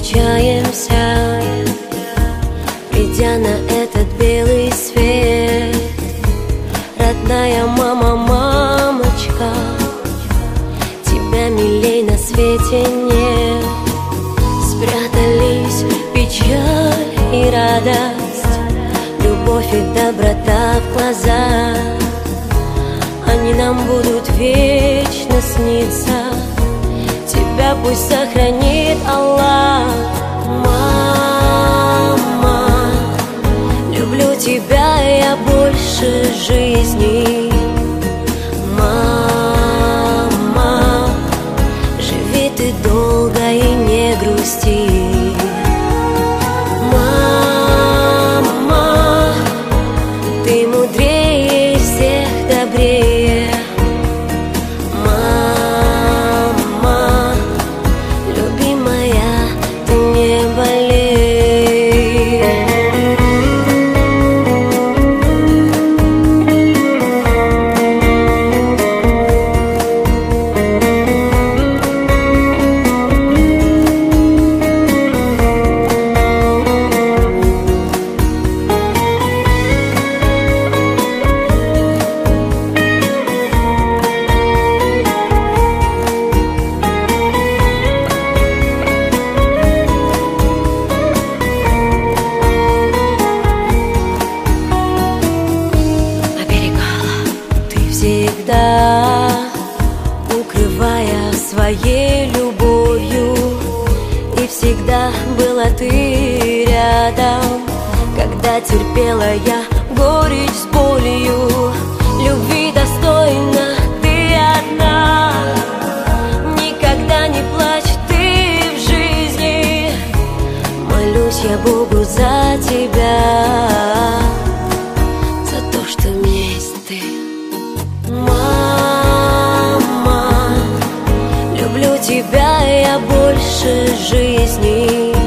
встречаемся, придя на этот белый свет. Родная мама, мамочка, тебя милей на свете нет. Спрятались печаль и радость, любовь и доброта в глазах. Они нам будут вечно сниться, тебя пусть сохранит Аллах. Мама, люблю тебя я больше жизни. Мама, живи ты долго и не грусти. Мама, ты мудрее всех, добрее. Мама, любимая, ты не болей. Всегда укрывая своей любовью, и всегда была ты рядом, когда терпела я горечь с болью. Любви достойна ты одна, никогда не плачь ты в жизни. Молюсь я Богу за тебя, за то, что у меня есть ты. Мама, люблю тебя я больше жизни.